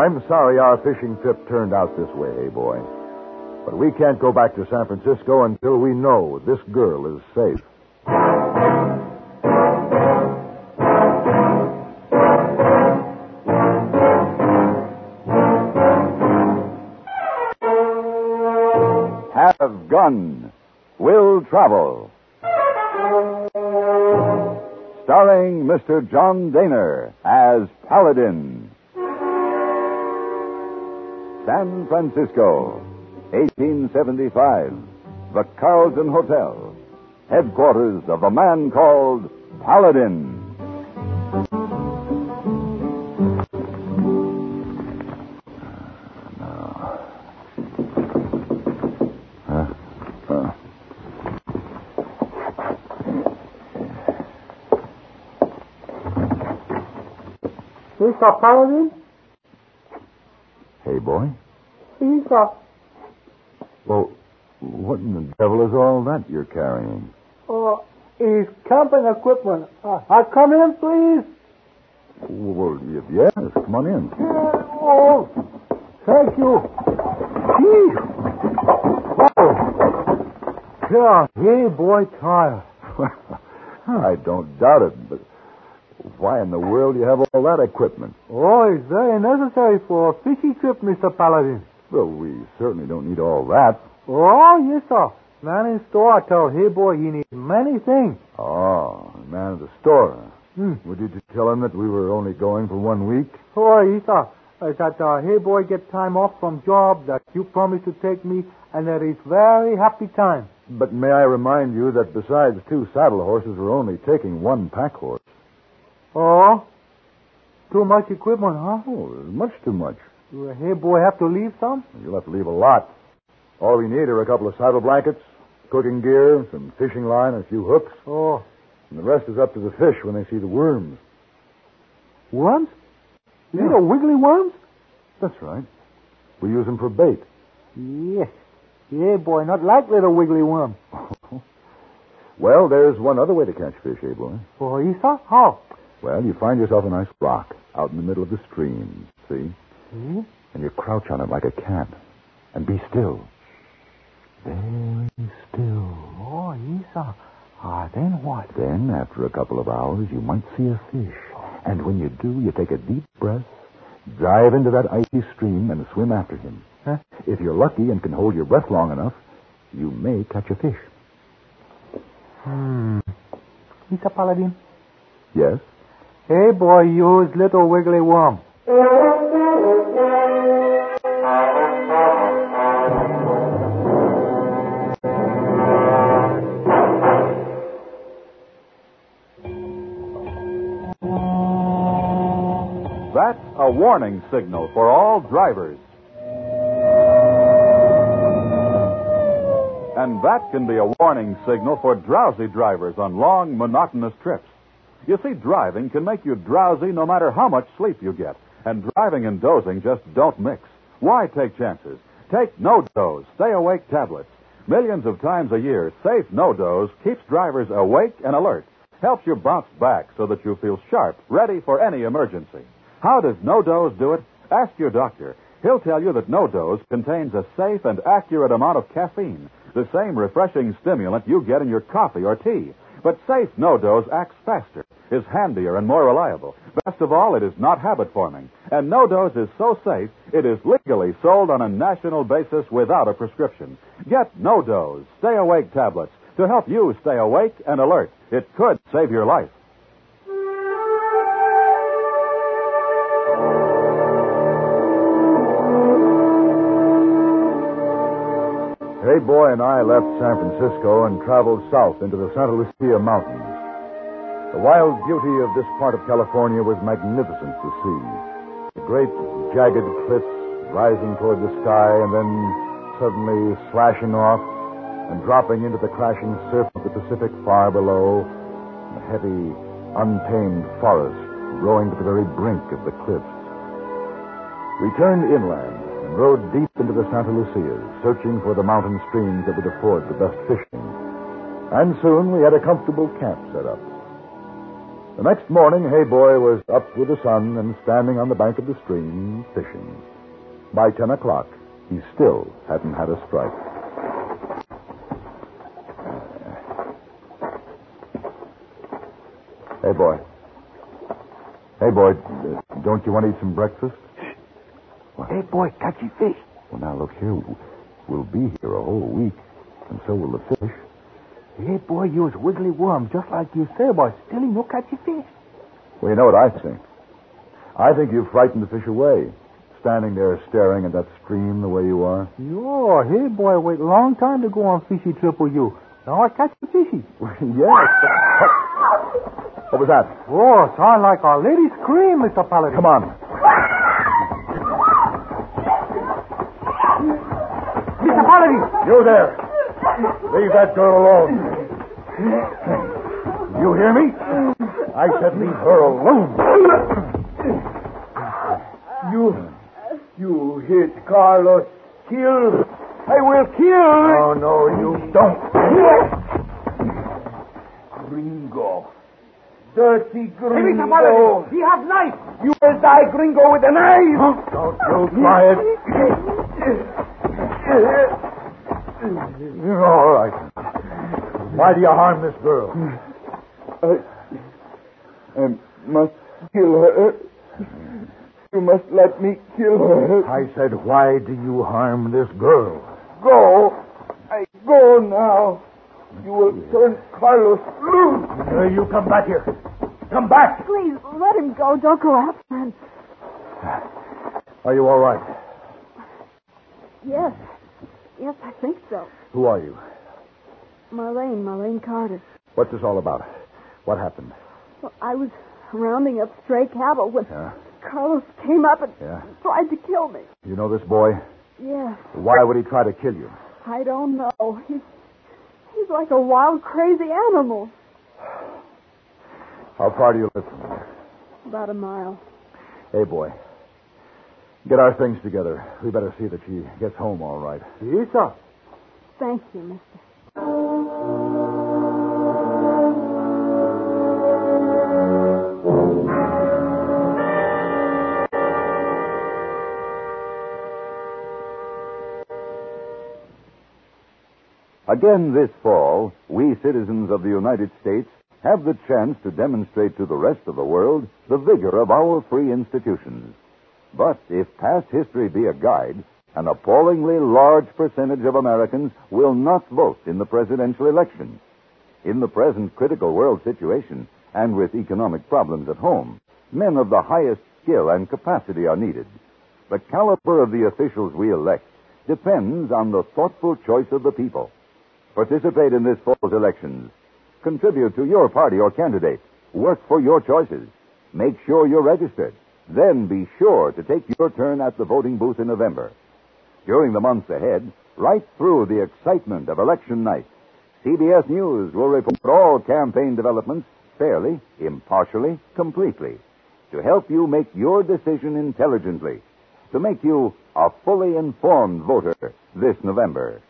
I'm sorry our fishing trip turned out this way, hey boy. But we can't go back to San Francisco until we know this girl is safe. Have Gun Will Travel. Starring Mr. John Daner as Paladin. San Francisco, 1875. The Carlton Hotel. Headquarters of a man called Paladin. Mr. Paladin? Hey, boy. Mr. Well, what in the devil is all that you're carrying? Is camping equipment. I come in, please? Well, yes, come on in. Oh, thank you. Gee. Oh. Yeah, hey, boy, tired. I don't doubt it, but why in the world do you have all that equipment? Oh, it's very necessary for a fishing trip, Mr. Paladin. Well, we certainly don't need all that. Oh, yes, sir. Man in store told hey boy he needs many things. Oh, the man at the store. Hmm. Would you tell him that we were only going for 1 week? Oh, yes, sir. That hey boy get time off from job, that you promised to take me, and that is very happy time. But may I remind you that besides 2 saddle horses, we're only taking 1 pack horse. Oh? Too much equipment, huh? Oh, much too much. Hey boy have to leave some? You'll have to leave a lot. All we need are a couple of saddle blankets, cooking gear, some fishing line, and a few hooks. Oh. And the rest is up to the fish when they see the worms. Worms? Yeah. Little wiggly worms? That's right. We use them for bait. Yes. Yeah, boy, not like little wiggly worms. Well, there's one other way to catch fish, eh, boy? Oh, yes, sir? How? Well, you find yourself a nice rock out in the middle of the stream, see? Hmm? And you crouch on it like a cat. And be still. Very still. Oh, yes, sir. Then what? Then, after a couple of hours, you might see a fish. And when you do, you take a deep breath, dive into that icy stream, and swim after him. Huh? If you're lucky and can hold your breath long enough, you may catch a fish. Mr. Paladin? Yes? Hey, boy, use little wiggly worm. That's a warning signal for all drivers. And that can be a warning signal for drowsy drivers on long, monotonous trips. You see, driving can make you drowsy no matter how much sleep you get. And driving and dozing just don't mix. Why take chances? Take No-Doze Stay Awake tablets. Millions of times a year, safe No-Doze keeps drivers awake and alert. Helps you bounce back so that you feel sharp, ready for any emergency. How does No-Doze do it? Ask your doctor. He'll tell you that No-Doze contains a safe and accurate amount of caffeine, the same refreshing stimulant you get in your coffee or tea. But safe No-Doze acts faster, is handier, and more reliable. Best of all, it is not habit-forming. And No-Doze is so safe, it is legally sold on a national basis without a prescription. Get No-Doze Stay Awake tablets to help you stay awake and alert. It could save your life. Hey Boy and I left San Francisco and traveled south into the Santa Lucia Mountains. The wild beauty of this part of California was magnificent to see. The great, jagged cliffs rising toward the sky and then suddenly slashing off and dropping into the crashing surf of the Pacific far below, and the heavy, untamed forest growing to the very brink of the cliffs. We turned inland and rode deep into the Santa Lucias, searching for the mountain streams that would afford the best fishing. And soon we had a comfortable camp set up. The next morning, Hey Boy was up with the sun and standing on the bank of the stream, fishing. By 10 o'clock, he still hadn't had a strike. Hey, boy. Hey, boy, don't you want to eat some breakfast? What? Hey, boy, catchy fish. Well, now, look here. We'll be here a whole week, and so will the fish. Hey, boy, you was wiggly worm, just like you say, but still no catchy fish. Well, you know what I think? I think you frightened the fish away, standing there staring at that stream the way you are. Yo, hey, boy, wait a long time to go on fishy trip with you. Now I catch the fishy. Yes. What was that? Oh, sound like a lady scream, Mr. Paladin. Come on. Mr. Paladin! You there. Leave that girl alone. You hear me? I said leave her alone. You hit Carlos. Kill. I will kill. Oh, no, you don't. Gringo. Dirty Gringo. Hey, Mr. Paladin, he has knife. You will die, Gringo, with a knife. Don't you try it. All right. Why do you harm this girl? I must kill her. You must let me kill her. I said, why do you harm this girl? Go. I go now. You will turn Carlos loose. You come back here. Come back. Please, let him go. Don't go after him. Are you all right? Yes. Yes, I think so. Who are you? Marlene Carter. What's this all about? What happened? Well, I was rounding up stray cattle when Yeah? Carlos came up and Yeah? tried to kill me. You know this boy? Yes. Why would he try to kill you? I don't know. He's like a wild, crazy animal. How far do you live from here? About a mile. Hey, boy. Get our things together. We better see that she gets home all right. Yes, sir. Thank you, mister. Again this fall, we citizens of the United States have the chance to demonstrate to the rest of the world the vigor of our free institutions. But if past history be a guide, an appallingly large percentage of Americans will not vote in the presidential election. In the present critical world situation, and with economic problems at home, men of the highest skill and capacity are needed. The caliber of the officials we elect depends on the thoughtful choice of the people. Participate in this fall's elections. Contribute to your party or candidate. Work for your choices. Make sure you're registered. Then be sure to take your turn at the voting booth in November. During the months ahead, right through the excitement of election night, CBS News will report all campaign developments fairly, impartially, completely, to help you make your decision intelligently, to make you a fully informed voter this November.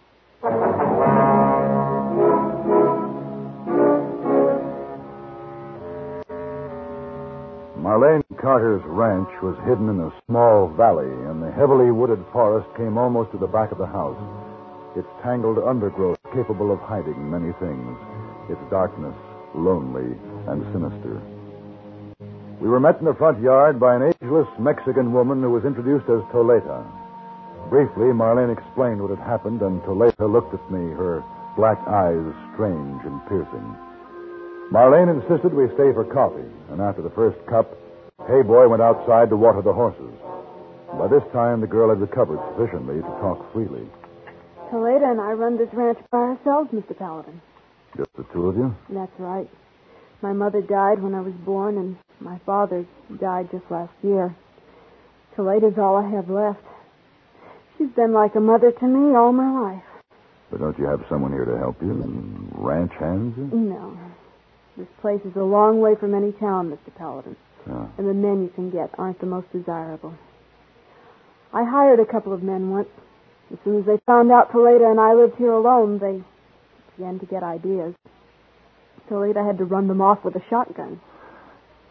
Marlene Carter's ranch was hidden in a small valley, and the heavily wooded forest came almost to the back of the house. Its tangled undergrowth capable of hiding many things. Its darkness lonely and sinister. We were met in the front yard by an ageless Mexican woman who was introduced as Toleta. Briefly, Marlene explained what had happened, and Toleta looked at me, her black eyes strange and piercing. Marlene insisted we stay for coffee, and after the first cup, Hey Boy went outside to water the horses. By this time, the girl had recovered sufficiently to talk freely. Toledo and I run this ranch by ourselves, Mr. Paladin. Just the two of you? That's right. My mother died when I was born, and my father died just last year. Toledo's all I have left. She's been like a mother to me all my life. But don't you have someone here to help you? Ranch hands you? No. This place is a long way from any town, Mr. Paladin. Yeah. And the men you can get aren't the most desirable. I hired a couple of men once. As soon as they found out Toledo and I lived here alone, they began to get ideas. Toledo had to run them off with a shotgun.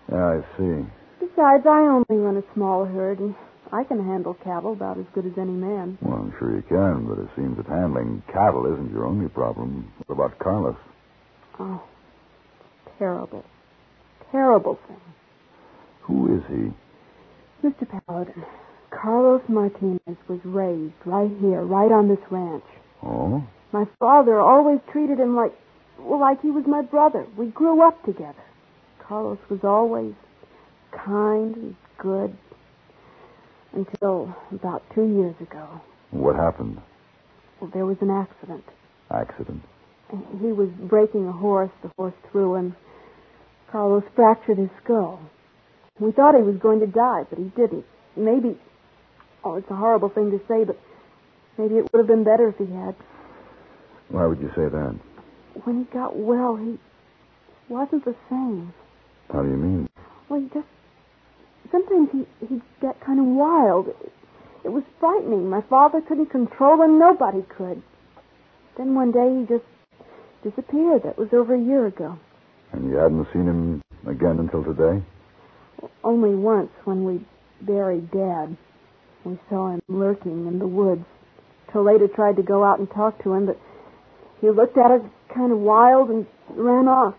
Yeah, I see. Besides, I only run a small herd, and I can handle cattle about as good as any man. Well, I'm sure you can, but it seems that handling cattle isn't your only problem. What about Carlos? Oh, terrible. Terrible thing. Who is he? Mr. Paladin, Carlos Martinez was raised right here, right on this ranch. Oh? My father always treated him like he was my brother. We grew up together. Carlos was always kind and good until about 2 years ago. What happened? Well, there was an accident. Accident? He was breaking a horse. The horse threw him. Carlos fractured his skull. We thought he was going to die, but he didn't. Maybe, it's a horrible thing to say, but maybe it would have been better if he had. Why would you say that? When he got well, he wasn't the same. How do you mean? Well, sometimes he'd get kind of wild. It was frightening. My father couldn't control him. Nobody could. Then one day he just disappeared. That was over a year ago. And you hadn't seen him again until today? Only once, when we buried Dad. We saw him lurking in the woods. Toledo tried to go out and talk to him, but he looked at us kind of wild and ran off.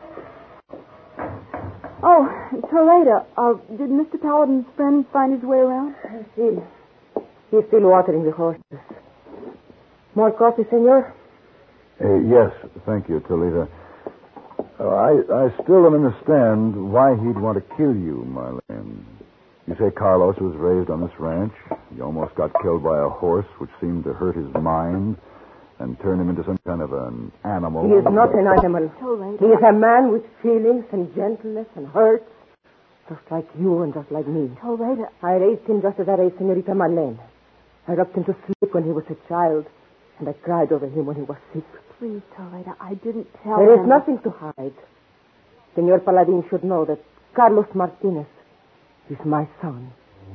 Oh, Toledo, did Mr. Paladin's friend find his way around? He's still watering the horses. More coffee, senor? Yes, thank you, Toledo. I still don't understand why he'd want to kill you, Marlene. You say Carlos was raised on this ranch. He almost got killed by a horse, which seemed to hurt his mind and turn him into some kind of an animal. He is not an animal. Toledo. He is a man with feelings and gentleness and hurts, just like you and just like me. Toledo. I raised him just as I raised Senorita Marlene. I rocked him to sleep when he was a child, and I cried over him when he was sick. Please, Toledo, I didn't tell There him. is nothing to hide. Senor Paladin should know that Carlos Martinez is my son.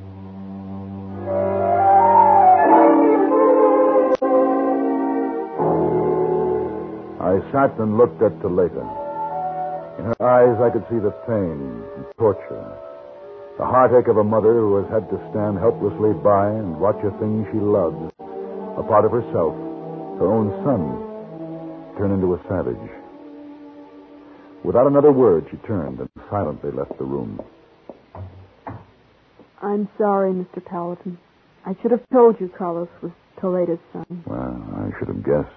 I sat and looked at Toledo. In her eyes, I could see the pain and torture. The heartache of a mother who has had to stand helplessly by and watch a thing she loves, a part of herself, her own son, turn into a savage. Without another word, she turned and silently left the room. I'm sorry, Mr. Paladin. I should have told you Carlos was Toledo's son. Well, I should have guessed.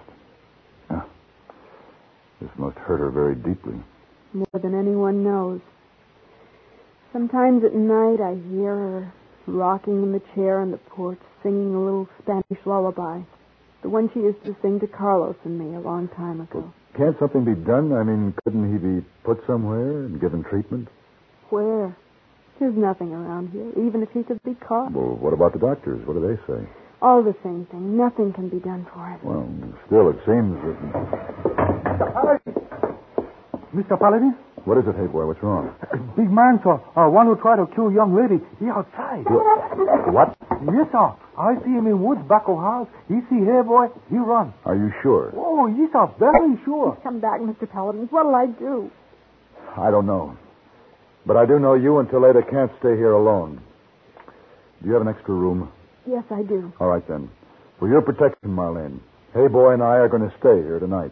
This must hurt her very deeply. More than anyone knows. Sometimes at night I hear her rocking in the chair on the porch, singing a little Spanish lullaby. The one she used to sing to Carlos and me a long time ago. Can't something be done? I mean, couldn't he be put somewhere and given treatment? Where? There's nothing around here, even if he could be caught. Well, what about the doctors? What do they say? All the same thing. Nothing can be done for him. Well, still, it seems that... Mr. Paladin? What is it, hey boy? What's wrong? Big man, sir. One who tried to kill young lady. He outside. What? Yes, sir. I see him in woods back of house. He see hey boy. He run. Are you sure? Oh, yes, sir. Very sure. Come back, Mr. Paladin. What'll I do? I don't know. But I do know you and Toledo can't stay here alone. Do you have an extra room? Yes, I do. All right, then. For your protection, Marlene, hey boy and I are going to stay here tonight.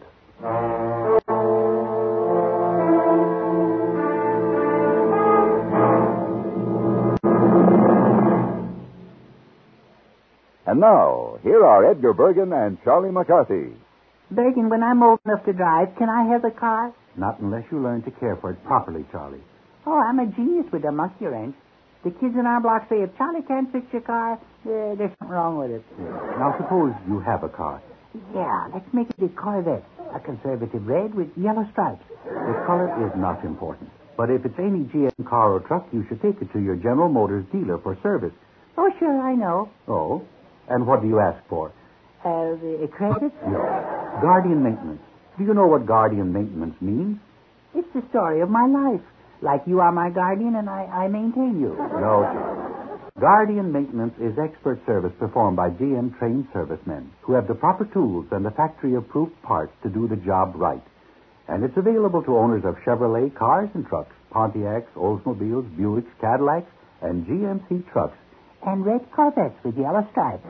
And now, here are Edgar Bergen and Charlie McCarthy. Bergen, when I'm old enough to drive, can I have the car? Not unless you learn to care for it properly, Charlie. Oh, I'm a genius with a monkey wrench. The kids in our block say if Charlie can't fix your car, there's something wrong with it. Now, suppose you have a car. Yeah, let's make it a Corvette. A conservative red with yellow stripes. The color is not important. But if it's any GM car or truck, you should take it to your General Motors dealer for service. Oh, sure, I know. Oh? And what do you ask for? The credit? No. Guardian maintenance. Do you know what guardian maintenance means? It's the story of my life. Like you are my guardian and I maintain you. No, Charlie. Guardian maintenance is expert service performed by GM-trained servicemen who have the proper tools and the factory-approved parts to do the job right. And it's available to owners of Chevrolet cars and trucks Pontiacs, Oldsmobiles, Buicks, Cadillacs, and GMC trucks. And red Corvettes with yellow stripes.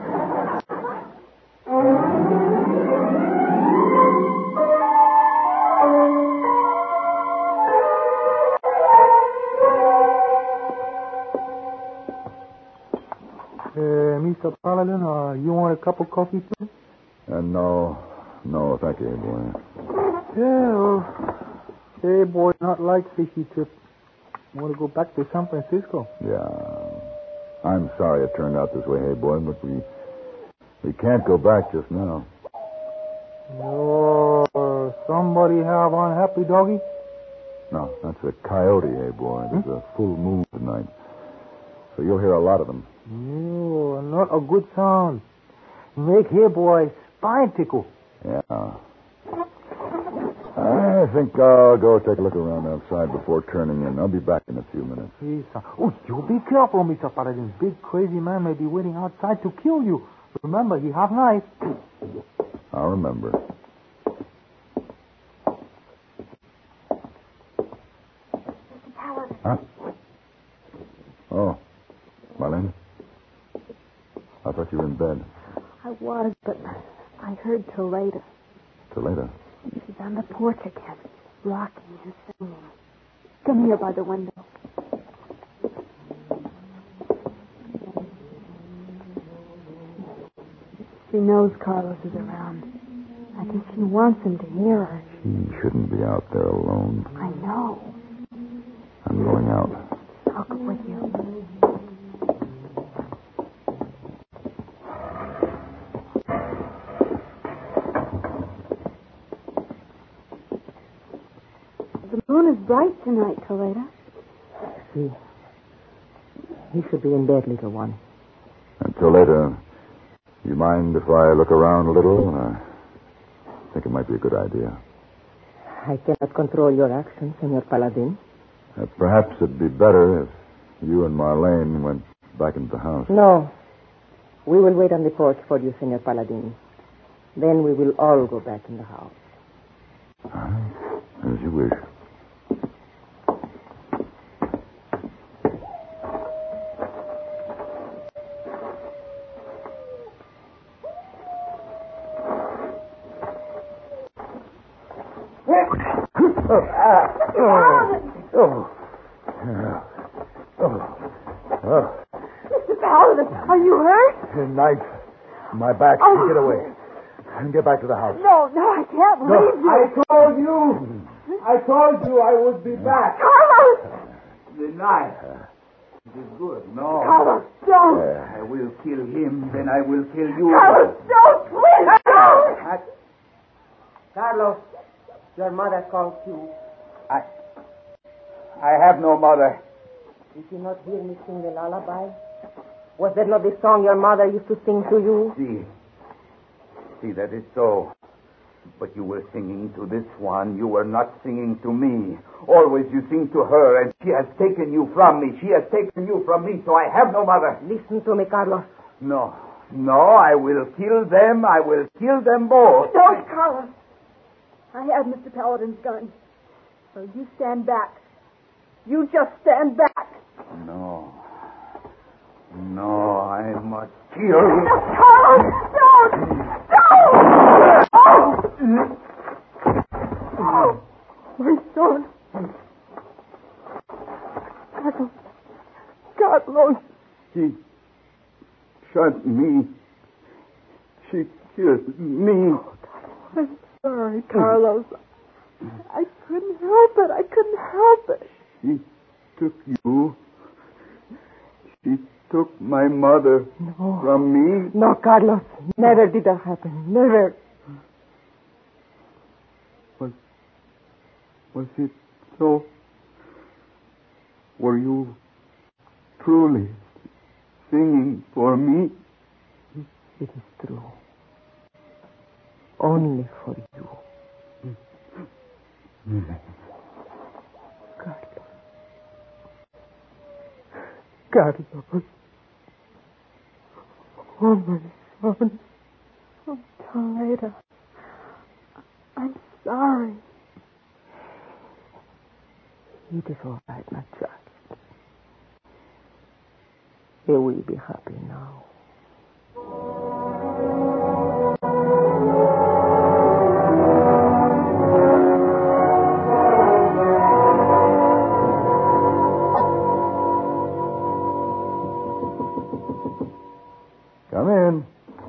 Mr. Paladin, you want a cup of coffee, too? No, thank you, boy. Yeah, well, hey, boy, not like fishy trip. Want to go back to San Francisco? Yeah. I'm sorry it turned out this way, hey, boy, but we can't go back just now. No, somebody have unhappy doggy? No, that's a coyote, hey, boy. There's a full moon tonight. So you'll hear a lot of them. No, not a good sound. Make here, boy, spine tickle. Yeah. I think I'll go take a look around outside before turning in. I'll be back in a few minutes. Yes, oh, you be careful, Mr. Paladin. Big crazy man may be waiting outside to kill you. Remember, he have knife. I'll remember. Huh? Oh, Marlene? I thought you were in bed. I was, but I heard Toledo. Toledo? She's on the porch again, rocking and singing. Come here by the window. She knows Carlos is around. I think she wants him to hear her. She shouldn't be out there alone. I know. I'm going out. I'll go with you. The moon is bright tonight, Toledo. See. He should be in bed, little one. And Toledo, you mind if I look around a little? I think it might be a good idea. I cannot control your actions, Senor Paladin. Perhaps it'd be better if you and Marlene went back into the house. No. We will wait on the porch for you, Senor Paladin. Then we will all go back in the house. All right. As you wish. Mr. Paladin, are you hurt? Knife in my back. Get away. And get back to the house. No, I can't leave you. I told you I would be back. Carlos! The knife. It is good. No. Carlos, don't. I will kill him, then I will kill you. Carlos, don't. Please don't. Carlos, your mother calls you. I have no mother. Did you not hear me sing the lullaby? Was that not the song your mother used to sing to you? See, that is so. But you were singing to this one. You were not singing to me. Always you sing to her, and she has taken you from me. She has taken you from me, so I have no mother. Listen to me, Carlos. No, I will kill them. I will kill them both. Don't, Carlos. I have Mr. Paladin's gun. So you stand back. You just stand back. No, I must kill you. Carlos, don't! Oh, my son. Carlos. She shot me. She killed me. I'm sorry, Carlos. I couldn't help it. She took you. She took my mother from me. No, Carlos. Never did that happen. Never. Was it so? Were you truly singing for me? It is true. Only for you. Carlos. Oh, my son. Oh, Toledo. I'm sorry. It is all right, my child. They will be happy now. Come in.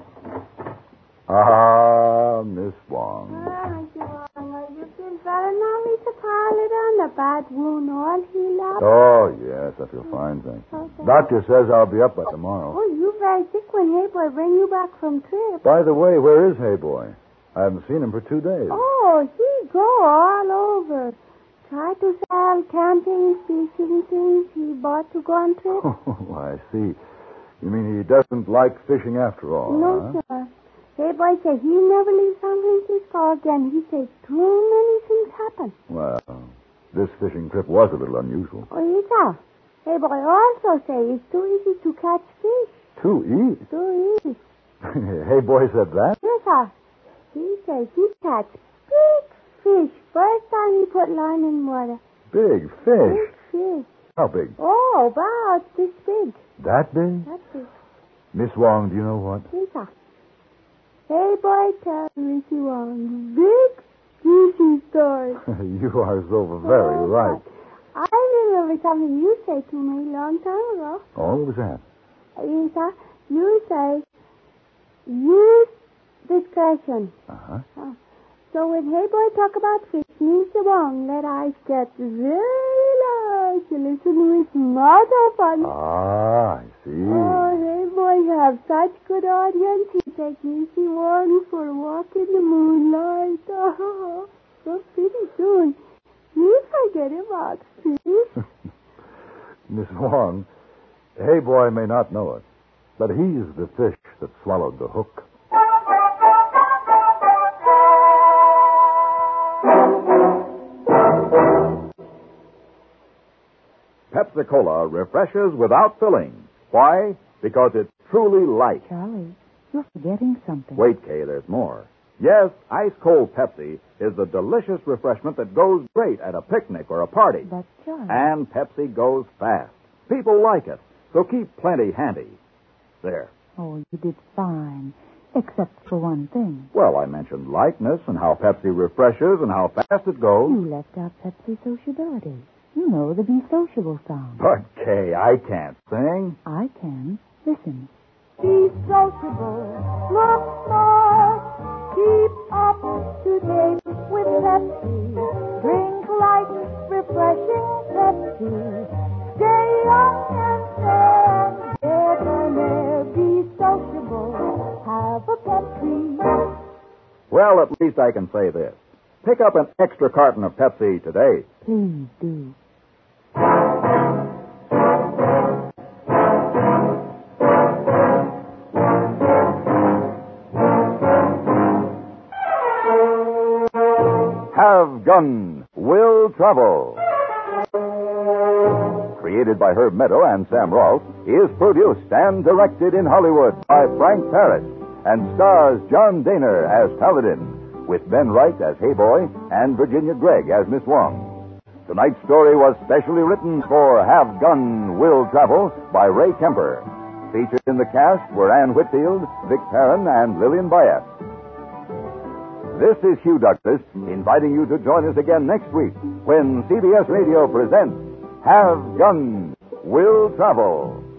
Ah, Miss Wong. You feel better now, Mr. Paladin? The bad wound all healed up? Oh, yes, I feel fine, thanks. Okay. Doctor says I'll be up by tomorrow. Oh, you very sick when Hayboy bring you back from trip. By the way, where is Hayboy? I haven't seen him for 2 days. Oh, he go all over. Try to sell camping, fishing things he bought to go on trip. Oh, I see. You mean he doesn't like fishing after all? No, huh? sir. Hayboy said he never leaves San Francisco again. He said too many things happen. Well, this fishing trip was a little unusual. Oh, yes, sir. Hayboy also say it's too easy to catch fish. Too easy. Too easy. Hayboy said that? Yes, sir. He says he catch big fish first time he put line in water. Big fish. Big fish. How big? Oh, about this big. That big? That's big. Miss Wong, do you know what? Yes, sir. Hayboy tell Missy Wong big juicy story. You are so very right. I remember something you said to me a long time ago. Oh, what was that? Yes, sir. You say, use discretion. Uh-huh. So when Hayboy talk about fish, Mr. Wong, let eyes get very large to listen with mouth open. Ah, I see. Oh, Hayboy have such good audience. He take Missy Wong for a walk in the moonlight. Oh, so pretty soon, you forget about fish. Miss Wong, Hayboy may not know it, but he's the fish that swallowed the hook. Pepsi-Cola refreshes without filling. Why? Because it's truly light. Charlie, you're forgetting something. Wait, Kay, there's more. Yes, ice-cold Pepsi is the delicious refreshment that goes great at a picnic or a party. But, Charlie... And Pepsi goes fast. People like it, so keep plenty handy. There. Oh, you did fine. Except for one thing. Well, I mentioned lightness and how Pepsi refreshes and how fast it goes. You left out Pepsi sociability. You know the Be Sociable song. But, Kay, I can't sing. I can. Listen. Be sociable, look smart, keep up to date with Pepsi. Drink light, refreshing Pepsi. Stay young and fair, get an air. Be sociable, have a Pepsi. Well, at least I can say this. Pick up an extra carton of Pepsi today. Please do. Have Gun, Will Travel. Created by Herb Meadow and Sam Rolfe, is produced and directed in Hollywood by Frank Paris and stars John Daner as Paladin, with Ben Wright as Hayboy and Virginia Gregg as Miss Wong. Tonight's story was specially written for Have Gun, Will Travel by Ray Kemper. Featured in the cast were Ann Whitfield, Vic Perrin, and Lillian Bayat. This is Hugh Douglas inviting you to join us again next week when CBS Radio presents Have Gun, Will Travel.